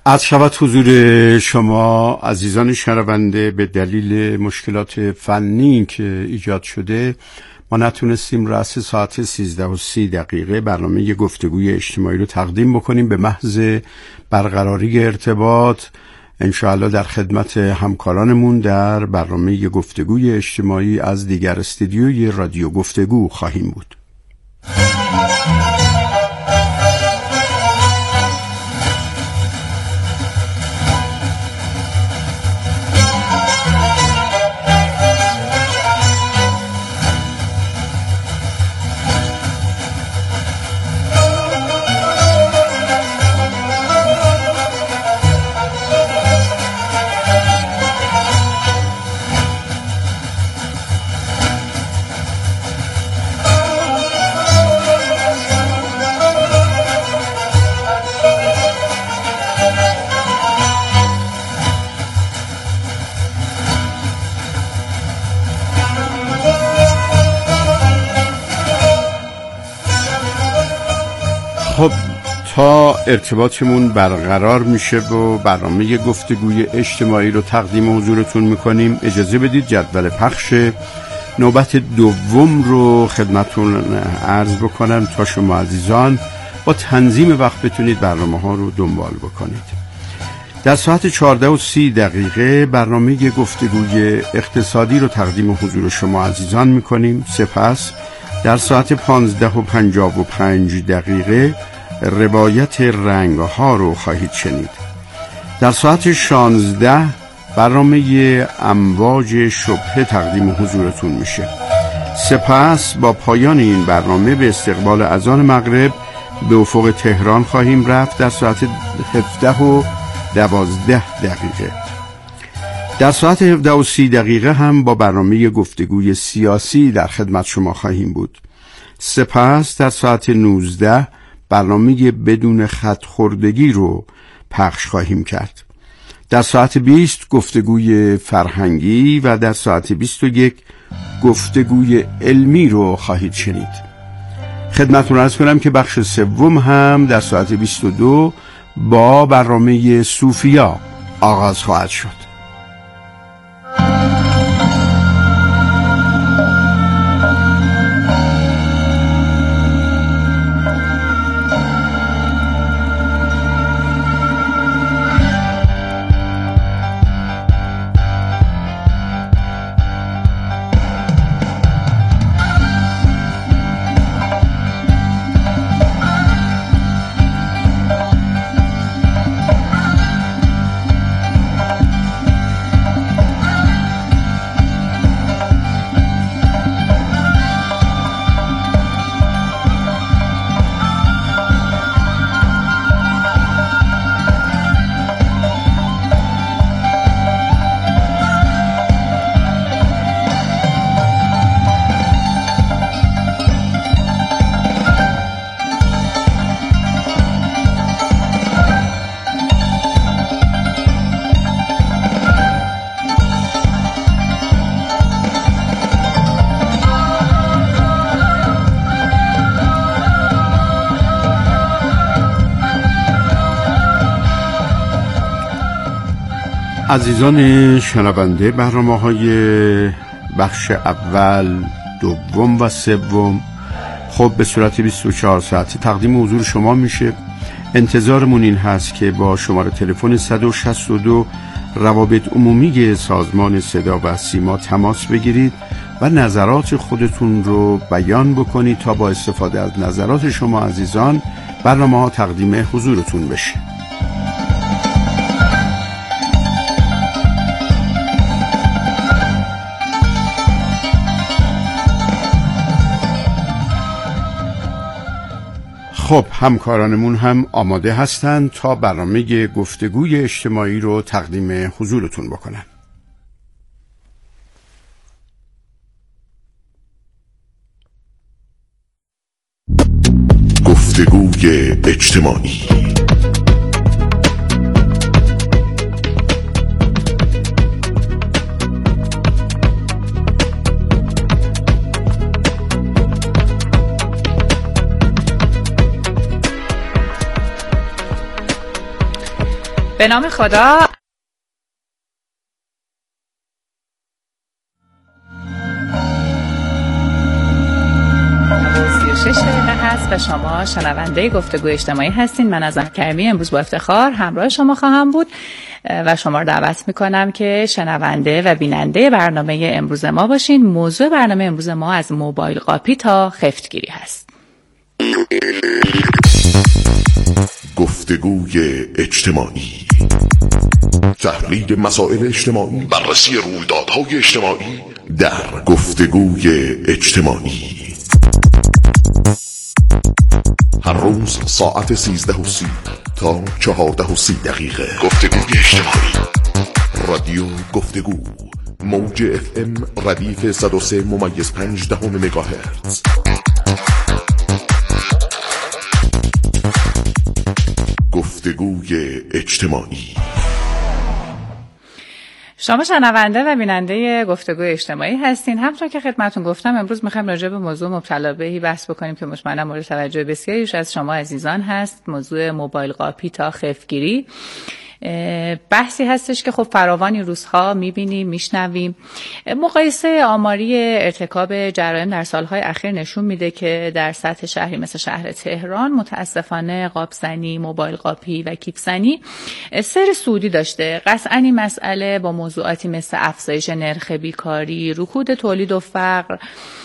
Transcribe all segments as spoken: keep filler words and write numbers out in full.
عرض شود حضور شما عزیزان شنونده، به دلیل مشکلات فنی که ایجاد شده ما نتونستیم رأس ساعت سیزده و سی دقیقه برنامه گفتگوی اجتماعی رو تقدیم بکنیم. به محض برقراری ارتباط انشاءالله در خدمت همکارانمون در برنامه گفتگوی اجتماعی از دیگر استودیوی رادیو گفتگو خواهیم بود. خب تا ارتباطمون برقرار میشه و برنامه گفتگوی اجتماعی رو تقدیم حضورتون میکنیم، اجازه بدید جدول پخش نوبت دوم رو خدمتون عرض بکنم تا شما عزیزان با تنظیم وقت بتونید برنامه ها رو دنبال بکنید. در ساعت چهارده و سی دقیقه برنامه گفتگوی اقتصادی رو تقدیم حضور شما عزیزان میکنیم. سپس در ساعت پانزده و پنجاه و پنج دقیقه روایت رنگ ها رو خواهید شنید. در ساعت شانزده برنامه امواج شبهه تقدیم حضورتون میشه. سپس با پایان این برنامه به استقبال اذان مغرب به افق تهران خواهیم رفت در ساعت هفده و دوازده دقیقه. در ساعت هفده و سی دقیقه هم با برنامه گفتگوی سیاسی در خدمت شما خواهیم بود. سپس در ساعت نوزده برنامه بدون خط خوردگی رو پخش خواهیم کرد. در ساعت بیست گفتگوی فرهنگی و در ساعت بیست و یک گفتگوی علمی رو خواهید شنید. خدمتتون عرض کنم که بخش سوم هم در ساعت بیست و دو با برنامه صوفیا آغاز خواهد شد. عزیزان شنونده، برنامه‌های بخش اول، دوم و سوم خب به صورت بیست و چهار ساعتی تقدیم حضور شما میشه. انتظارمون این هست که با شماره تلفن صد و شصت و دو روابط عمومی سازمان صدا و سیما تماس بگیرید و نظرات خودتون رو بیان بکنید تا با استفاده از نظرات شما عزیزان برنامه‌ها تقدیم حضورتون بشه. خب همکارانمون هم آماده هستند تا برنامه گفتگوی اجتماعی رو تقدیم حضورتون بکنن. گفتگوی اجتماعی. به نام خدا. شش دقیقه هست و شما شنونده گفتگو اجتماعی هستین. من از کرمی امروز با افتخار همراه شما خواهم بود و شما رو دعوت میکنم که شنونده و بیننده برنامه امروز ما باشین. موضوع برنامه امروز ما از موبایل قاپی تا خفتگیری هست. گفتگوی اجتماعی، تحلیل مسائل اجتماعی، بررسی رویدادهای اجتماعی در گفتگوی اجتماعی. هر روز ساعت سیزده و سی تا چهارده و سی دقیقه. گفتگوی اجتماعی، رادیو گفتگو، موج اف ام ردیف صد و سه ممیز پنج دهم مگاهرتز. گفتگوی اجتماعی. شما شنونده و بیننده گفتگوی اجتماعی هستین. همونطور که خدمتتون گفتم امروز می‌خوایم راجع به موضوع مبتلا بهی بحث بکنیم که مطمئنم مورد توجه بسیاریش از شما عزیزان هست. موضوع موبایل قاپی تا خفتگیری بحثی هستش که خب فراوان این روزها می‌بینیم، میشنویم. مقایسه آماری ارتکاب جرایم در سالهای اخیر نشون میده که در سطح شهری مثل شهر تهران متاسفانه قاپ‌زنی، موبایل قاپی و کیف‌زنی سیر سعودی داشته. قطعاً این مسئله با موضوعاتی مثل افزایش نرخ بیکاری، رکود تولید و فقر،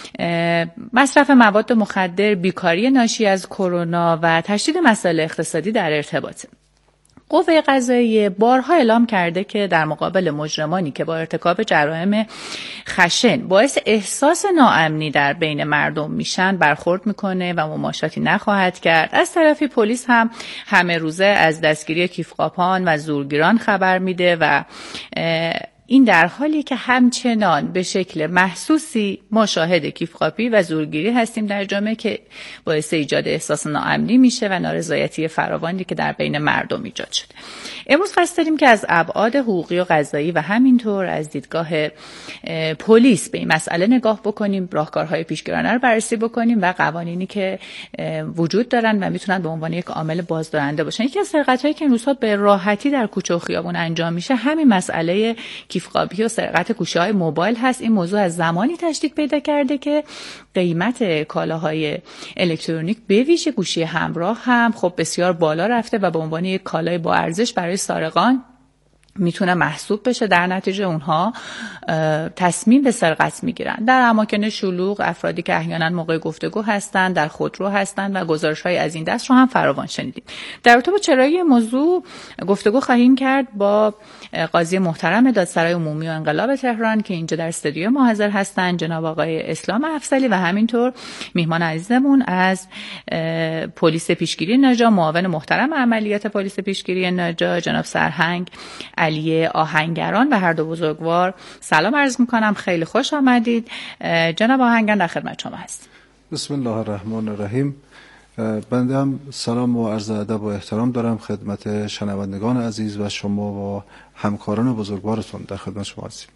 مصرف مواد مخدر، بیکاری ناشی از کرونا و تشدید مسائل اقتصادی در ارتباطه. قوه قضاییه بارها اعلام کرده که در مقابل مجرمانی که با ارتکاب جرایم خشن باعث احساس ناامنی در بین مردم میشن برخورد میکنه و مماشاتی نخواهد کرد. از طرفی پلیس هم همه روزه از دستگیری کیفقاپان و زورگیران خبر میده و این در حالی که همچنان به شکل محسوسی ما شاهد کیفقاپی و زورگیری هستیم در جامعه که باعث ایجاد احساس ناامنی میشه و نارضایتی فراوانی که در بین مردم ایجاد شده. امروز قصد داریم که از ابعاد حقوقی و قضایی و همینطور از دیدگاه پلیس به این مسئله نگاه بکنیم، راهکارهای پیشگیرانه رو بررسی بکنیم و قوانینی که وجود دارن و میتونن به عنوان یک عامل بازدارنده باشن. یکی از سرقت‌هایی که این روزها به راحتی در کوچه و خیابون انجام میشه همین مسئله کیفقاپی و سرقت گوشی‌های موبایل هست. این موضوع از زمانی تشدید پیدا کرده که قیمت کالاهای الکترونیک به ویژه گوشی همراه هم خب بسیار بالا رفته و به عنوان یک کالای با ارزش برای سارقان میتونه محسوب بشه. در نتیجه اونها تصمیم به سرقت میگیرن. در اماکن شلوغ افرادی که احیانا موقع گفتگو هستن، در خودرو هستن و گزارش‌های از این دست رو هم فراوان شنیدیم. در رابطه با چرایی موضوع گفتگو خواهیم کرد با قاضی محترم دادسرای عمومی و انقلاب تهران که اینجا در استودیو ما حاضر هستن، جناب آقای اسلام افضلی، و همینطور میهمان عزیزمون از پلیس پیشگیری نجا، معاون محترم عملیات پلیس پیشگیری نجا، جناب سرهنگ علی آهنگران و هر دو بزرگوار سلام عرض میکنم. خیلی خوش آمدید. جناب آهنگران در خدمت شما هست. بسم الله الرحمن الرحیم. بنده هم سلام و عرض ادب و احترام دارم خدمت شنوندگان عزیز و شما و همکاران بزرگوارتون. در خدمت شما هستیم.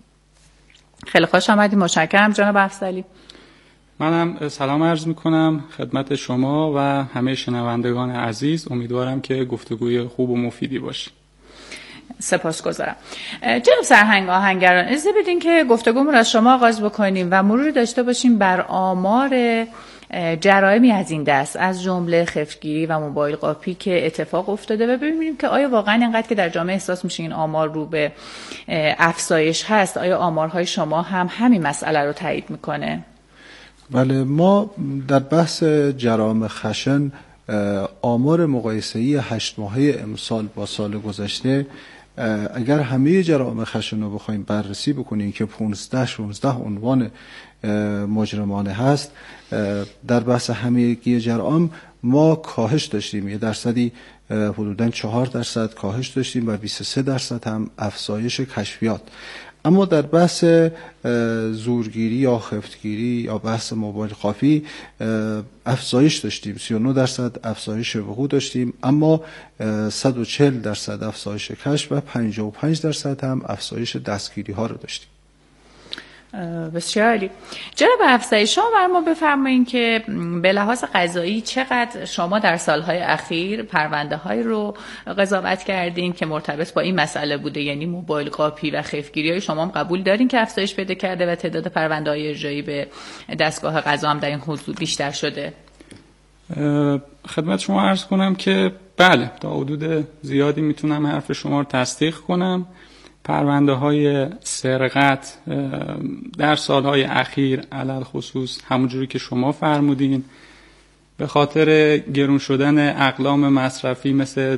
خیلی خوش آمدید. متشکرم جناب افضلی. منم سلام عرض میکنم خدمت شما و همه شنوندگان عزیز. امیدوارم که گفتگوی خوب و مفیدی باشه. سپاسگزارم. جناب سرهنگ آهنگران، اجازه بدین که گفتگومون از شما آغاز بکنیم و مروری داشته باشیم بر آمار جرایمی از این دست، از جمله خفتگیری و موبایل قاپی که اتفاق افتاده و ببینیم که آیا واقعا اینقدر که در جامعه احساس میشه این آمار رو به افزایش هست، آیا آمارهای شما هم همین مسئله رو تایید میکنه؟ بله، ما در بحث جرائم خشن آمار مقایسه‌ای هشت ماهه امسال با سال گذشته اگر همه جرائم خشن رو بخوایم بررسی بکنیم که پانزده شانزده عنوان مجرمانه هست، در بحث همگی جرائم ما کاهش داشتیم. یه درصدی حدوداً چهار درصد کاهش داشتیم و بیست و سه درصد هم افزایش کشفیات. اما در بحث زورگیری یا خفتگیری یا بحث موبایل قاپی افزایش داشتیم، سی و نه درصد افزایش وقوع داشتیم، اما صد و چهل درصد افزایش کشف و پنجاه و پنج درصد هم افزایش دستگیری ها رو داشتیم. بسیار عالی. جناب افضلی، شما بر ما بفرمایید که به لحاظ قضایی چقدر شما در سالهای اخیر پرونده های رو قضاوت کردین که مرتبط با این مسئله بوده، یعنی موبایل قاپی و خفتگیری های شما هم قبول دارین که افزایش پیدا کرده و تعداد پرونده های ارجاعی به دستگاه قضا هم در این حدود بیشتر شده؟ خدمت شما عرض کنم که بله، تا حدود زیادی میتونم حرف شما رو تصدیق کنم. پرونده های سرقت در سالهای اخیر علل خصوص همونجوری که شما فرمودین به خاطر گرون شدن اقلام مصرفی مثل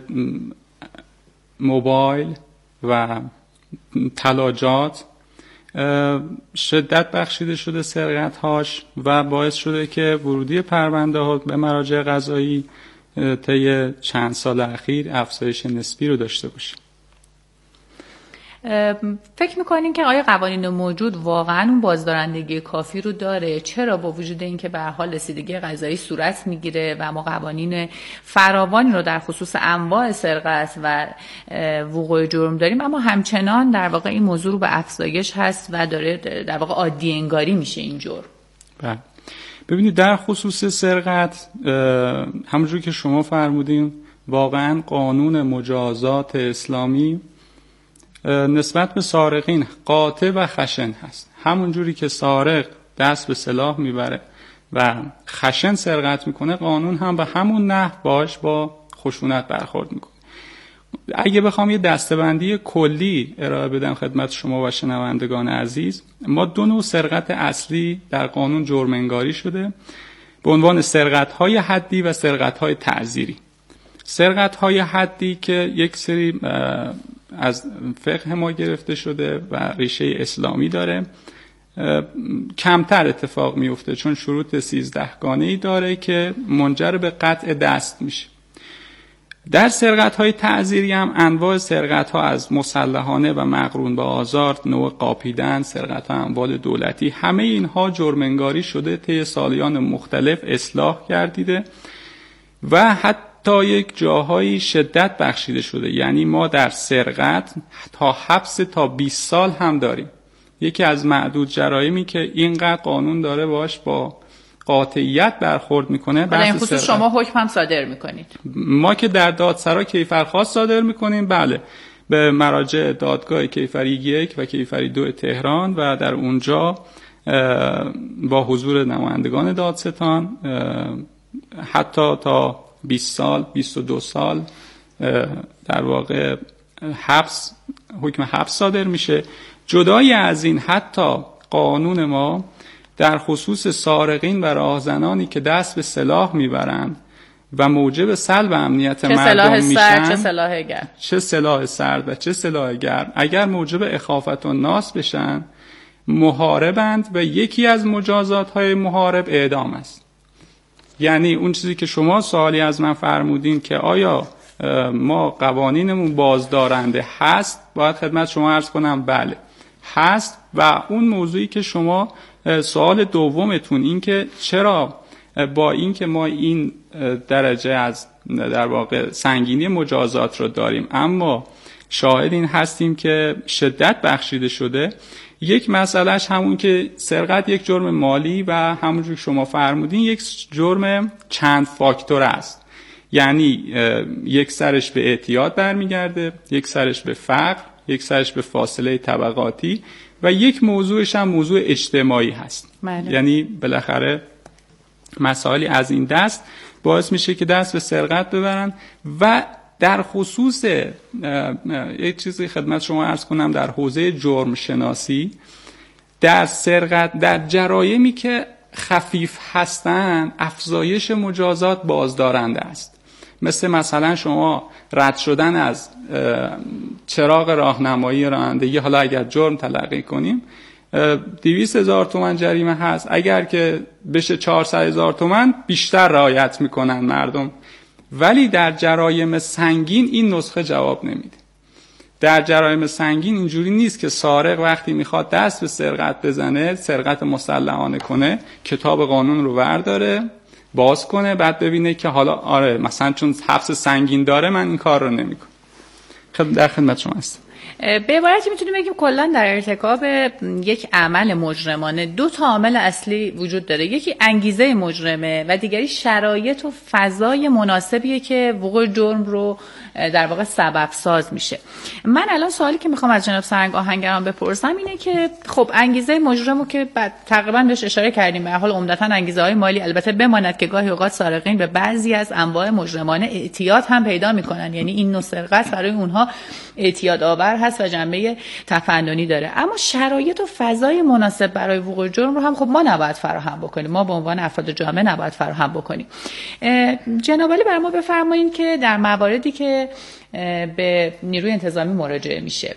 موبایل و طلاجات شدت بخشیده شده سرقت هاش و باعث شده که ورودی پرونده ها به مراجع قضایی طی چند سال اخیر افزایش نسبی رو داشته باشه. فکر میکنین که آیا قوانین موجود واقعا اون بازدارندگی کافی رو داره؟ چرا با وجود این که به هر حال رسیدگی قضایی صورت میگیره و ما قوانین فراوانی رو در خصوص انواع سرقت و وقوع جرم داریم، اما همچنان در واقع این موضوع رو به افزایش هست و داره در واقع عادی انگاری میشه این جرم؟ بله، ببینید در خصوص سرقت همونجوری که شما فرمودین واقعا قانون مجازات اسلامی نسبت به سارقین قاطع و خشن هست. همونجوری که سارق دست به سلاح میبره و خشن سرقت میکنه، قانون هم به همون نحو باش با خشونت برخورد میکنه. اگه بخوام یه دسته‌بندی کلی ارائه بدم خدمت شما و شنوندگان عزیز، ما دو نوع سرقت اصلی در قانون جرم انگاری شده به عنوان سرقت‌های حدی و سرقت‌های تعزیری. سرقت‌های حدی که یک سری از فقه ما گرفته شده و ریشه اسلامی داره، کمتر اتفاق میفته چون شروط سیزدهگانه‌ای داره که منجر به قطع دست میشه. در سرقت‌های تعزیری هم انواع سرقت‌ها از مسلحانه و مقرون به آزار، نوع قاپیدن، سرقت‌ها اموال دولتی، همه اینها جرم انگاری شده، طی سالیان مختلف اصلاح گردیده و حتی تا یک جاهایی شدت بخشیده شده. یعنی ما در سرقت تا حبس تا بیست سال هم داریم. یکی از معدود جرایمی که اینقدر قانون داره باش با قاطعیت برخورد میکنه. در این خصوص شما حکم هم صادر میکنید؟ ما که در دادسرا کیفرخواست صادر میکنیم، بله، به مراجع دادگاه کیفری یک و کیفری دو تهران و در اونجا با حضور نمایندگان دادستان حتی تا بیست سال، بیست و دو سال در واقع حبس، حکم حبس صادر میشه. جدای از این حتی قانون ما در خصوص سارقین و راهزنانی که دست به سلاح میبرند و موجب سلب امنیت مردم میشن، سرد، چه سلاح گرم چه سلاح سرد و چه سلاح گرم، اگر موجب اخافت و ناس بشن محاربند و یکی از مجازات های محارب اعدام است. یعنی اون چیزی که شما سوالی از من فرمودین که آیا ما قوانینمون بازدارنده هست، باید خدمت شما عرض کنم بله هست. و اون موضوعی که شما سوال دومتون این که چرا با این که ما این درجه از در واقع سنگینی مجازات رو داریم اما شاهد این هستیم که شدت بخشیده شده، یک مسئلهش همون که سرقت یک جرم مالی و همونجور شما فرمودین یک جرم چند فاکتور است. یعنی یک سرش به اعتیاد برمیگرده، یک سرش به فقر، یک سرش به فاصله طبقاتی و یک موضوعش هم موضوع اجتماعی هست. ماله. یعنی بالاخره مسائلی از این دست باعث میشه که دست به سرقت ببرن. و در خصوص یک چیزی خدمت شما عرض کنم، در حوزه جرم شناسی، در سرقت، در جرایمی که خفیف هستن افزایش مجازات بازدارنده است. مثل مثلا شما رد شدن از چراغ راهنمایی رانندگی، حالا اگر جرم تلقی کنیم دویست هزار تومان جریمه هست، اگر که بشه چهارصد هزار تومان بیشتر رعایت میکنن مردم. ولی در جرایم سنگین این نسخه جواب نمیده. در جرایم سنگین اینجوری نیست که سارق وقتی میخواد دست به سرقت بزنه، سرقت مسلحانه کنه، کتاب قانون رو ورداره باز کنه بعد ببینه که حالا آره مثلا چون حبس سنگین داره من این کار رو نمیکنم. خب در خدمت شما هستم. به عبارتی میتونیم بگیم کلا در ارتکاب یک عمل مجرمانه دو تا عامل اصلی وجود داره. یکی انگیزه مجرمه و دیگری شرایط و فضای مناسبیه که وقوع جرم رو در واقع سبب ساز میشه. من الان سوالی که میخوام از جناب سرهنگ آهنگران بپرسم اینه که خب انگیزه مجرمو که تقریبا بهش اشاره کردیم، به هر حال عمدتاً انگیزه های مالی، البته بماند که گاهی اوقات سارقین به بعضی از انواع مجرمانه اعتیاد هم پیدا میکنن، یعنی این نوع سرقت برای اونها اعتیاد آور هست و جنبه تفننی داره. اما شرایط و فضای مناسب برای وقوع جرم رو هم خب ما نباید فراهم بکنیم، ما به عنوان افراد جامعه نباید فراهم بکنیم. جناب عالی برای ما بفرمایید که در مواردی که به نیروی انتظامی مراجعه میشه،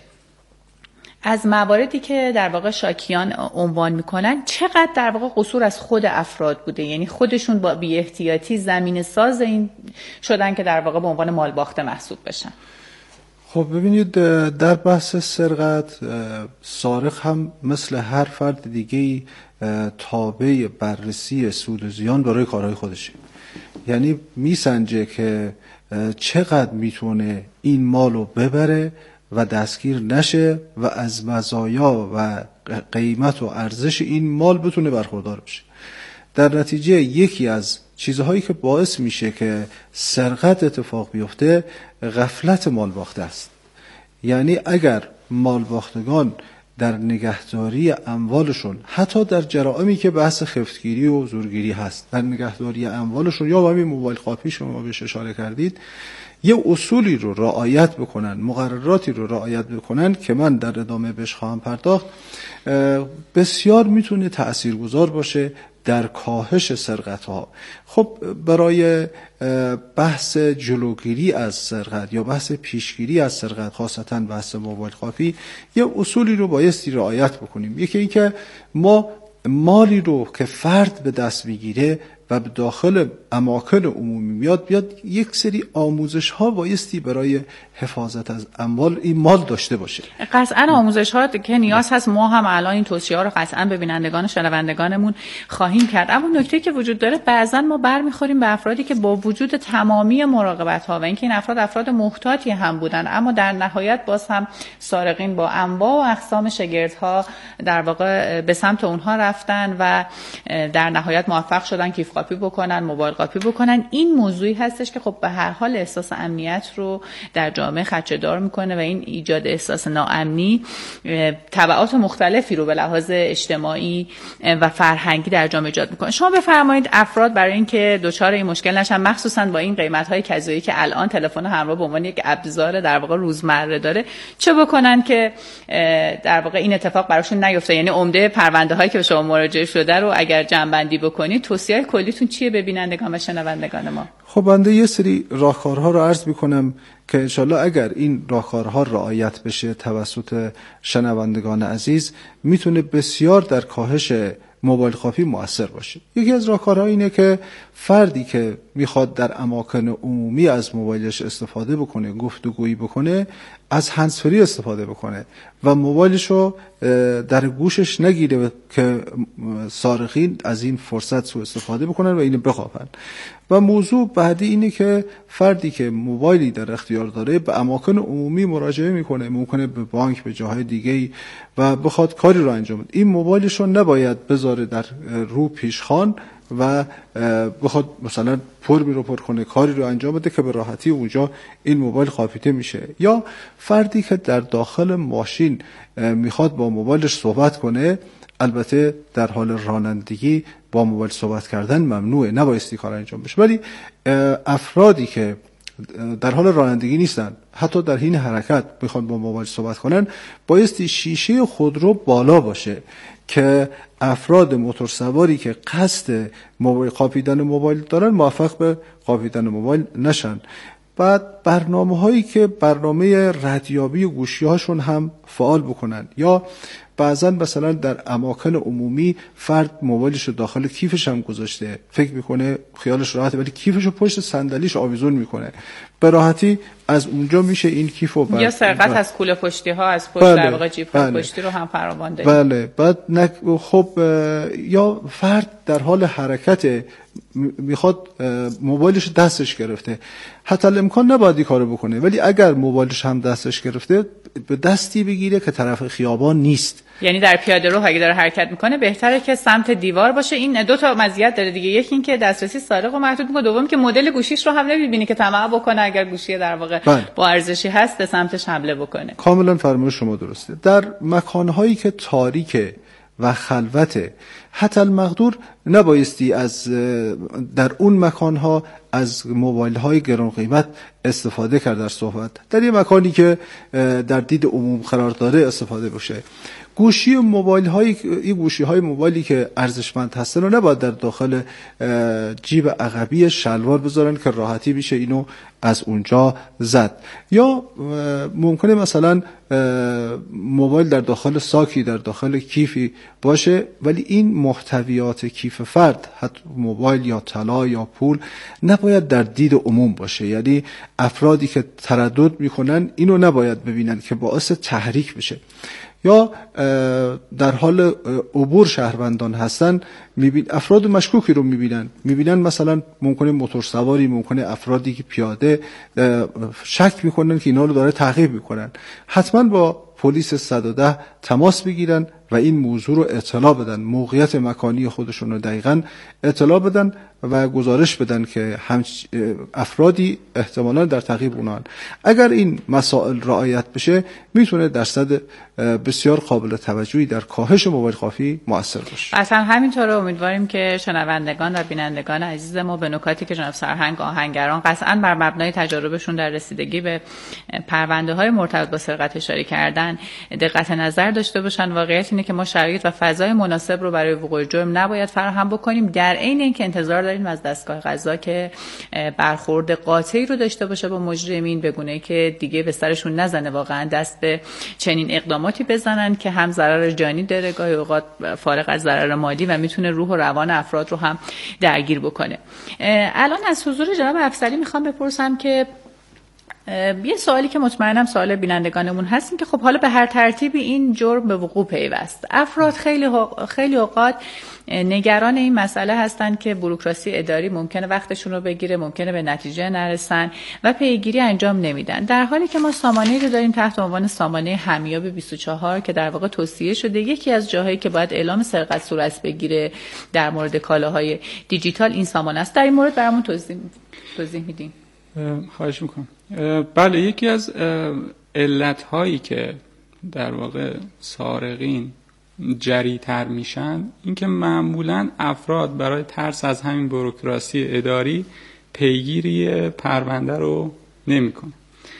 از مواردی که در واقع شاکیان عنوان میکنن چقدر در واقع قصور از خود افراد بوده، یعنی خودشون با بی احتیاطی زمین ساز این شدن که در واقع به عنوان مال باخته محسوب بشن؟ خب ببینید، در بحث سرقت سارق هم مثل هر فرد دیگه‌ای تابع بررسی سود و زیان برای کارهای خودشه، یعنی میسنجه که چقدر میتونه این مالو ببره و دستگیر نشه و از مزایا و قیمت و ارزش این مال بتونه برخوردار بشه. در نتیجه یکی از چیزهایی که باعث میشه که سرقت اتفاق بیفته غفلت مال باخته است. یعنی اگر مال باختگان در نگهداری اموالشون، حتی در جرائمی که بحث خفتگیری و زورگیری هست، در نگهداری اموالشون یا با همین موبایل قاپی شما بهش اشاره کردید، یه اصولی رو رعایت بکنن، مقرراتی رو رعایت بکنن که من در ادامه بهش خواهم پرداخت، بسیار میتونه تأثیرگذار باشه در کاهش سرقت ها. خب برای بحث جلوگیری از سرقت یا بحث پیشگیری از سرقت، خاصتا بحث موبایل قاپی، یه اصولی رو بایستی رعایت بکنیم. یکی این که ما مالی رو که فرد به دست میگیره و به داخل اماکن عمومی میاد بیاد یک سری آموزش ها بایستی برای حفاظت از اموال این مال داشته باشه. قطعا آموزش ها که نیاز هست، ما هم الان این توصیه ها رو قطعا به بینندگان و شنوندگانمون خواهیم کرد. اما نکته که وجود داره، بعضا ما برمیخوریم به افرادی که با وجود تمامی مراقبت ها و اینکه این افراد افراد محتاطی هم بودن، اما در نهایت باز هم سارقین با انواع و اقسام شگردها در واقع به سمت اونها رفتن و در نهایت موفق شدن کیف قاپی بکنن، موبایل قاپی بکنن. این موضوعی هستش که خب به هر حال احساس امنیت رو در جامعه خدشه‌دار میکنه و این ایجاد احساس ناامنی تبعات مختلفی رو به لحاظ اجتماعی و فرهنگی در جامعه ایجاد میکنه. شما بفرمایید افراد برای اینکه دچار این مشکل نشن، مخصوصا با این قیمت‌های کذایی که الان تلفن همراه به عنوان یک ابزار در واقع روزمره داره، چه بکنن که در واقع این اتفاق براشون نیفته؟ یعنی عمده پرونده‌هایی که به شما مراجعه شده رو اگر جمع‌بندی بکنید، توصیه کلیتون چیه به بینندگان و شنوندگان ما؟ خب بنده یه سری راهکارها رو عرض میکنم که انشالله اگر این راهکارها رعایت بشه توسط شنوندگان عزیز میتونه بسیار در کاهش موبایل قاپی مؤثر باشه. یکی از راهکارها اینه که فردی که میخواد در اماکن عمومی از موبایلش استفاده بکنه، گفتگویی بکنه، از هندزفری استفاده بکنه و موبایلشو در گوشش نگیره که سارقین از این فرصت سوء استفاده بکنن و اینو بخوابن. و موضوع بعدی اینه که فردی که موبایلی در اختیار داره به اماکن عمومی مراجعه میکنه، ممکنه به بانک، به جاهای دیگه‌ای و بخواد کاری رو انجام بده، این موبایلشو نباید بذاره در رو پیشخوان و بخواد مثلا فرمی رو پر کنه، کاری رو انجام بده که به راحتی اونجا این موبایل قاپیده میشه. یا فردی که در داخل ماشین میخواد با موبایلش صحبت کنه، البته در حال رانندگی با موبایل صحبت کردن ممنوعه، نبایستی کار انجام بشه. ولی افرادی که در حال رانندگی نیستن، حتی در حین حرکت میخوان با موبایل صحبت کنن، بایستی شیشه خودرو بالا باشه که افراد موتورسواری که قصد موبایل قاپیدن موبایل دارن موفق به قاپیدن موبایل نشن. بعد برنامه هایی که برنامه ردیابی گوشی هاشون هم فعال بکنن، یا بعضا مثلا در اماکن عمومی فرد موبایلش رو داخل کیفش هم گذاشته، فکر میکنه خیالش راحته ولی کیفش رو پشت صندلیش آویزون میکنه، به راحتی از اونجا میشه این کیف رو یا سرقت از کوله پشتی ها، از پشت در واقع جیب های بله. پشتی رو هم فراوان داریم. بله. بعد نک... خب یا فرد در حال حرکت میخواد موبایلش دستش گرفته، حتی الامکان نباید این کارو بکنه، ولی اگر موبایلش هم دستش گرفته به دستی بگیره که طرف خیابان نیست. یعنی در پیاده رو اگه داره حرکت میکنه بهتره که سمت دیوار باشه. این دو تا مزیت داره دیگه، یکی این که دسترسی سارق رو محدود میکنه، دوم که مدل گوشیش رو هم نمیبینی که طمع بکنه اگر گوشی در واقع بله. با ارزشی هست به سمتش حمله بکنه. کاملا فرمایش شما درسته. در مکانهایی که تاریکه و خلوته حتی المقدور نبایستی از در اون مکانها از موبایل های گران قیمت استفاده کرد در صحبت. در یه مکانی که در دید عموم قرار داره استفاده بشه. گوشی موبایل های این گوشی های موبایلی که ارزشمند هستن رو نباید در داخل جیب عقبی شلوار بذارن که راحتی بشه اینو از اونجا زد. یا ممکنه مثلا موبایل در داخل ساکی در داخل کیفی باشه ولی این محتویات کیف فرد، حتی موبایل یا طلا یا پول، نباید در دید عموم باشه. یعنی افرادی که تردد میکنن اینو نباید ببینن که باعث تحریک بشه. یا در حال عبور شهروندان هستن، میبین افراد مشکوکی رو میبینن میبینن مثلا ممکنه موتور سواری، ممکنه افرادی که پیاده، شک میکنن که اینا رو داره تعقیب میکنن، حتما با پلیس صد و ده تماس بگیرن و این موضوع رو اطلاع بدن، موقعیت مکانی خودشون رو دقیقاً اطلاع بدن و گزارش بدن که هم افرادی احتمالاً در تعقیب اونان. اگر این مسائل رعایت بشه میتونه درصد بسیار قابل توجهی در کاهش موبایل قاپی مؤثر باشه. اصلا همینطوره. امیدواریم که شنوندگان و بینندگان عزیز ما به نکاتی که جناب سرهنگ آهنگران قطعاً بر مبنای تجاربشون در رسیدگی به پرونده‌های مرتبط با سرقت اشاره کردن دقت نظر داشته باشن. واقعیت اینه که ما شرایط و فضای مناسب رو برای وقوع جرم نباید فراهم بکنیم، در عین اینکه انتظار داریم از دستگاه قضا که برخورد قاطعی رو داشته باشه با مجرمین، به گونه‌ای که دیگه به سرشون نزنه واقعا دست به چنین اقداماتی بزنن که هم ضرر جانی داره، گاهی اوقات فارغ از ضرر مالی، و میتونه روح و روان افراد رو هم درگیر بکنه. الان از حضور جناب افسری میخوام بپرسم که یه سوالی که مطمئنم سوال بینندگانمون هست این که خب حالا به هر ترتیبی این جرم به وقوع پیوست، افراد خیلی خیلی اوقات نگران این مسئله هستن که بوروکراسی اداری ممکنه وقتشون رو بگیره، ممکنه به نتیجه نرسن و پیگیری انجام نمیدن، در حالی که ما سامانه‌ای رو داریم تحت عنوان سامانه همیاب بیست و چهار که در واقع توصیه شده یکی از جاهایی که باید اعلام سرقت صورت بگیره در مورد کالاهای دیجیتال این سامانه است. در این مورد برامون توضیح توضیح میدین؟ خواهش میکنم. بله، یکی از علت‌هایی که در واقع سارقین جری‌تر میشن این که معمولاً افراد برای ترس از همین بوروکراسی اداری پیگیری پرونده رو نمی‌کنن.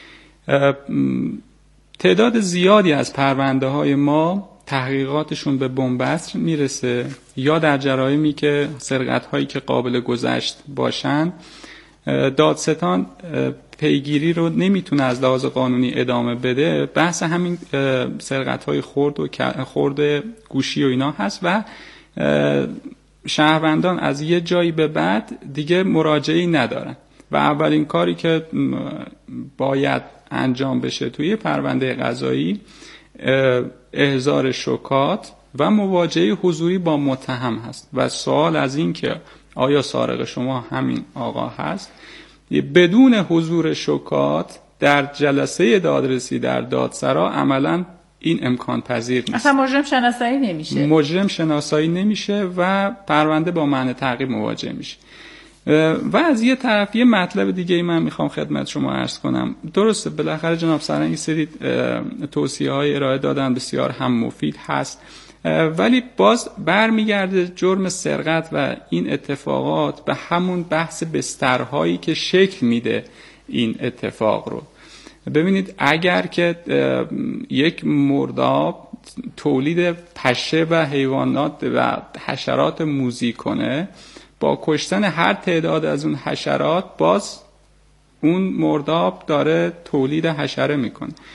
تعداد زیادی از پرونده های ما تحقیقاتشون به بنبست میرسه یا در جرایمی که سرقت هایی که قابل گذشت باشن دادستان پیگیری رو نمیتونه از لحاظ قانونی ادامه بده. بحث همین سرقت های خرد و خرد گوشی و اینا هست و شهروندان از یه جایی به بعد دیگه مراجعه‌ای ندارن و اولین کاری که باید انجام بشه توی پرونده قضایی احضار شکات و مواجهه حضوری با متهم هست و سوال از این که آیا سارق شما همین آقا هست. بدون حضور شکات در جلسه دادرسی در دادسرا عملاً این امکان پذیر نیست. اصلا مجرم شناسایی نمیشه. مجرم شناسایی نمیشه و پرونده با معنی تعقیب مواجه میشه. و از یه طرف یه مطلب دیگه ای من میخوام خدمت شما عرض کنم. درسته بالاخره جناب سرهنگ سری توصیه های ارائه دادن بسیار هم مفید هست، ولی باز برمیگرده جرم سرقت و این اتفاقات به همون بحث بسترهایی که شکل میده این اتفاق رو. ببینید اگر که یک مرداب تولید پشه و حیوانات و حشرات موذی کنه، با کشتن هر تعداد از اون حشرات باز اون مرداب داره تولید حشره میکنه.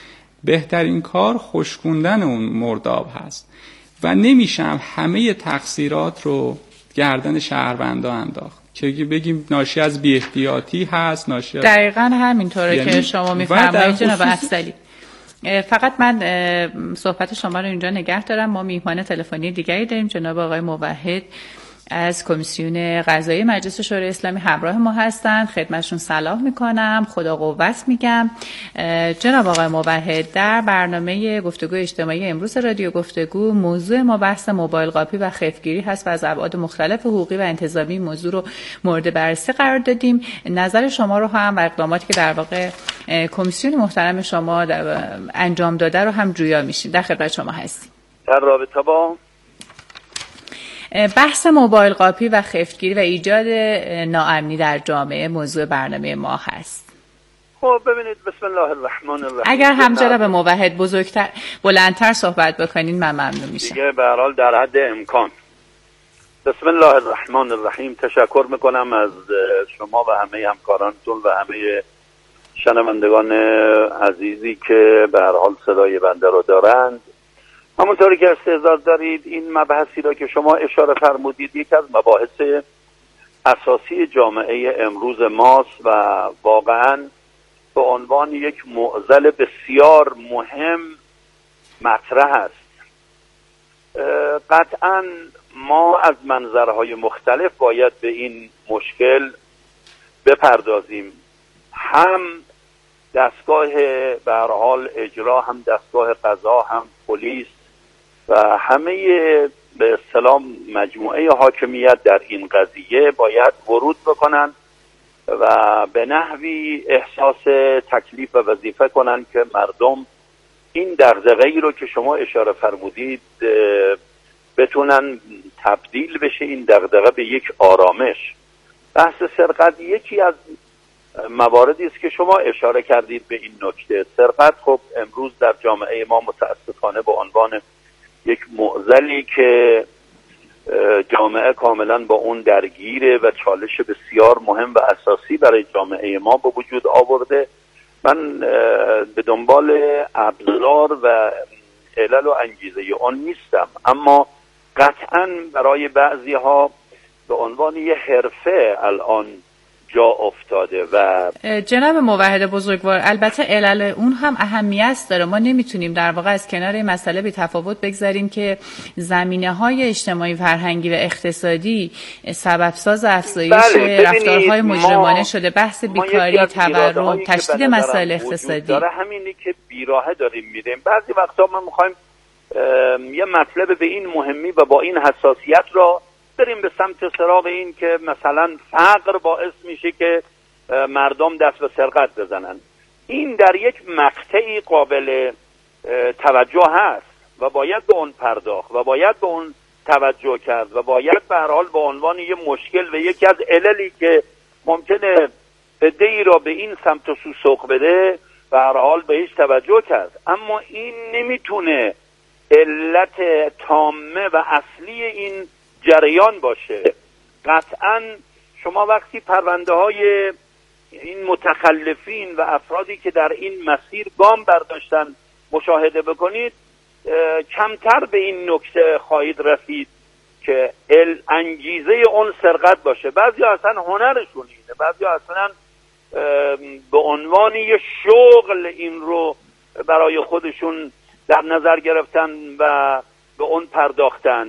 بهترین کار خشکوندن اون مرداب هست و نمیشم همه تقصیرات رو گردن شهروندا انداخت که بگیم ناشی از بی احتیاطی هست، ناشی از... دقیقاً همینطوره یعنی... که شما میفرمایید جناب افضلی. فقط من صحبت شما رو اینجا نگه دارم. ما میهمان تلفنی دیگری داریم، جناب آقای موحد از کمیسیون قضایی مجلس شورای اسلامی همراه ما هستند. خدمتشون سلام میکنم، خدا قوت میگم. جناب آقای موحد، در برنامه گفتگو اجتماعی امروز رادیو گفتگو موضوع ما بحث موبایل قاپی و خفتگیری هست و از ابعاد مختلف حقوقی و انتظامی موضوع رو مورد بررسی قرار دادیم. نظر شما رو هم و اقداماتی که در واقع کمیسیون محترم شما انجام داده رو هم جویا میشیم. در خدمت شما هستیم. در رابطه با بحث موبایل قاپی و خفتگیری و ایجاد ناامنی در جامعه موضوع برنامه ما هست. خب ببینید، بسم الله الرحمن الرحیم. اگر هم جناب موحد بزرگتر بلندتر صحبت بکنین من ممنون میشم. دیگه به هر حال در حد امکان. بسم الله الرحمن الرحیم. تشکر میکنم از شما و همه همکارانتون و همه شنوندگان عزیزی که به هر حال صدای بنده رو دارند. همونطوری که استعداد دارید، این مبحثی را که شما اشاره فرمودید یکی از مباحث اساسی جامعه امروز ماست و واقعا به عنوان یک معضل بسیار مهم مطرح است. قطعا ما از منظرهای مختلف باید به این مشکل بپردازیم. هم دستگاه به هر حال اجرا، هم دستگاه قضا، هم پلیس و همه به اصطلاح مجموعه حاکمیت در این قضیه باید ورود بکنن و به نحوی احساس تکلیف و وظیفه کنن که مردم این دغدغه‌ای رو که شما اشاره فرمودید بتونن تبدیل بشه این دغدغه به یک آرامش. بحث سرقت یکی از مواردی است که شما اشاره کردید به این نکته. سرقت خب امروز در جامعه ما متاسفانه به عنوان یک معضلی که جامعه کاملا با اون درگیره و چالش بسیار مهم و اساسی برای جامعه ما به وجود آورده. من به دنبال ابزار و علل و انگیزه اون نیستم، اما قطعا برای بعضی ها به عنوان یه حرفه الان جا افتاده. و جناب موحد بزرگوار، البته علل اون هم اهمیت داره. ما نمیتونیم در واقع از کنار این مسئله بی تفاوت بگذاریم که زمینه‌های اجتماعی، فرهنگی و اقتصادی سببساز افزایش بله، رفتارهای مجرمانه شده. بحث بیکاری، تورم، تشدید مسائل اقتصادی داره همینی که بیراهه داریم میریم. بعضی وقتا ما میخوایم یه مطلب به این مهمی و با این حساسیت را بریم به سمت سراغ این که مثلا فقر باعث میشه که مردم دست به سرقت بزنن. این در یک مقطعی قابل توجه هست و باید به اون پرداخت و باید به اون توجه کرد و باید به هر حال به عنوان یه مشکل و یکی از عللی که ممکنه عده‌ای را به این سمت و سو سوق بده به هر حال بهش توجه کرد. اما این نمیتونه علت تامه و اصلی این جریان باشه. قطعا شما وقتی پرونده های این متخلفین و افرادی که در این مسیر گام برداشتن مشاهده بکنید، کمتر به این نکته خواهید رسید که ال انگیزه اون سرقت باشه. بعضی اصلا هنرشون اینه، بعضی اصلا به عنوان یه شغل این رو برای خودشون در نظر گرفتن و به اون پرداختن.